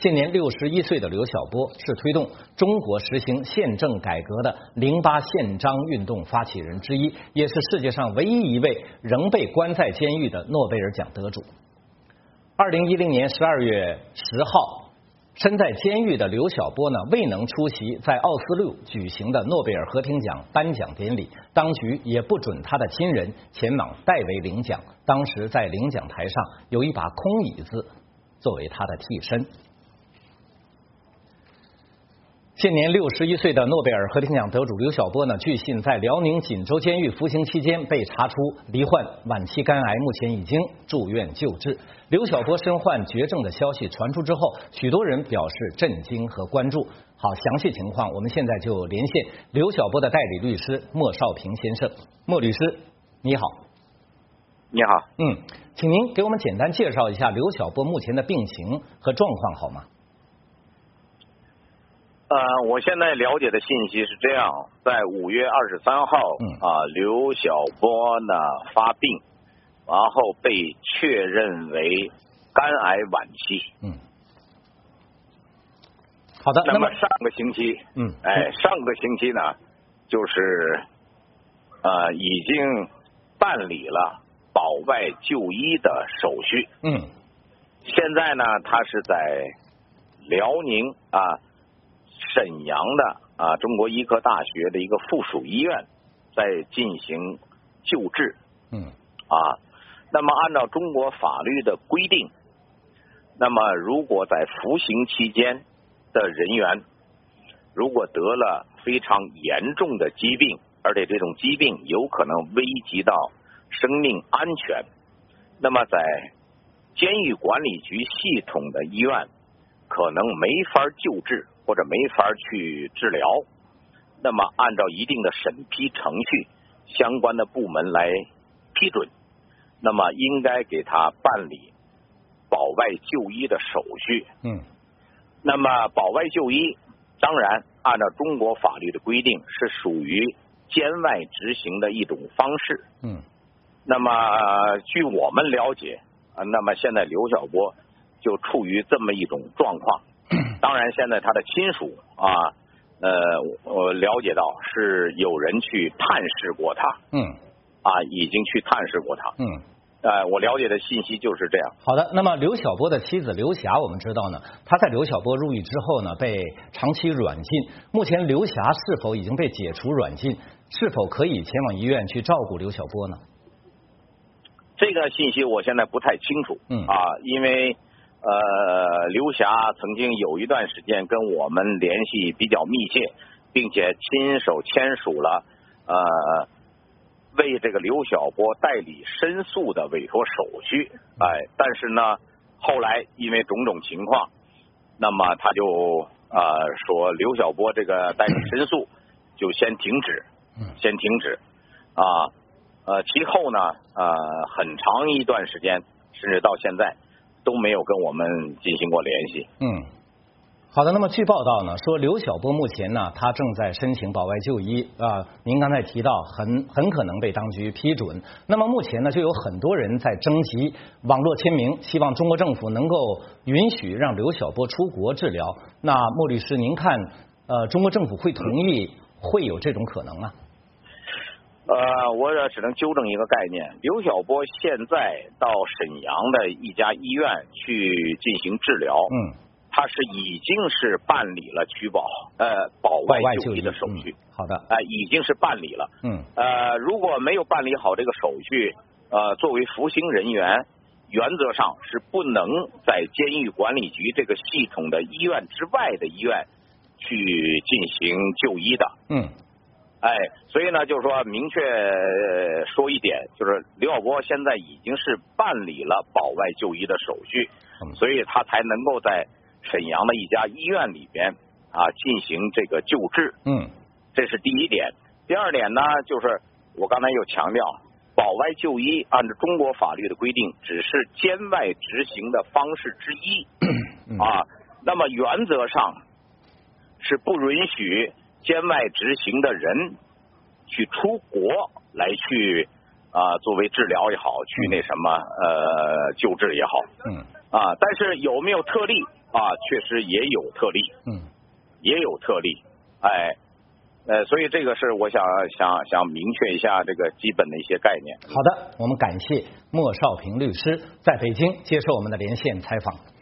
现年61岁的刘晓波是推动中国实行宪政改革的08宪章运动发起人之一，也是世界上唯一一位仍被关在监狱的诺贝尔奖得主。2010年12月10号，身在监狱的刘晓波呢，未能出席在奥斯陆举行的诺贝尔和平奖颁奖典礼，当局也不准他的亲人前往代为领奖。当时在领奖台上有一把空椅子作为他的替身。现年61岁的诺贝尔和平奖得主刘晓波呢，据信在辽宁锦州监狱服刑期间被查出罹患晚期肝癌，目前已经住院救治。刘晓波身患绝症的消息传出之后，许多人表示震惊和关注。好，详细情况我们现在就连线刘晓波的代理律师莫少平先生。莫律师，你好。 你好。 请您给我们简单介绍一下刘晓波目前的病情和状况好吗？ 我现在了解的信息是这样，在5月23号，刘晓波呢发病，然后被确认为肝癌晚期。 好的。 那么上个星期，上个星期呢，就是已经办理了保外就医的手续。现在呢，他是在辽宁沈阳的中国医科大学的一个附属医院在进行救治。那么按照中国法律的规定，那么如果在服刑期间的人员如果得了非常严重的疾病，而且这种疾病有可能危及到生命安全，那么在监狱管理局系统的医院可能没法救治或者没法去治疗，那么按照一定的审批程序，相关的部门来批准，那么应该给他办理保外就医的手续。那么保外就医当然按照中国法律的规定是属于监外执行的一种方式。那么据我们了解，那么现在刘晓波就处于这么一种状况。当然现在他的亲属我了解到是有人去探视过他。已经去探视过他。我了解的信息就是这样。 好的。那么刘晓波的妻子刘霞，我们知道呢，她在刘晓波入狱之后呢，被长期软禁。目前刘霞是否已经被解除软禁？是否可以前往医院去照顾刘晓波呢？ 这个信息我现在不太清楚。因为刘霞曾经有一段时间跟我们联系比较密切，并且亲手签署了为这个刘晓波代理申诉的委托手续。但是呢，后来因为种种情况，那么他就说刘晓波这个代理申诉就先停止。其后呢，很长一段时间，甚至到现在都没有跟我们进行过联系。 好的。那么据报道呢，说刘晓波目前呢，他正在申请保外就医。您刚才提到很可能被当局批准。那么目前呢，就有很多人在征集网络签名，希望中国政府能够允许让刘晓波出国治疗。那莫律师，您看中国政府会同意会有这种可能吗？ 我只能纠正一个概念，刘晓波现在到沈阳的一家医院去进行治疗。他是已经是办理了保外就医的手续。 好的。 已经是办理了。如果没有办理好这个手续，作为服刑人员，原则上是不能在监狱管理局这个系统的医院之外的医院去进行就医的。所以呢，就是说明确说一点，就是刘晓波现在已经是办理了保外就医的手续，所以他才能够在沈阳的一家医院里边进行这个救治。这是第一点。第二点呢，就是我刚才又强调，保外就医按照中国法律的规定，只是监外执行的方式之一。那么原则上是不允许监外执行的人去出国来去作为治疗也好，去那什么救治也好。但是有没有特例？ 确实也有特例，也有特例，所以这个是我想明确一下这个基本的一些概念。 好的，我们感谢莫少平律师在北京接受我们的连线采访。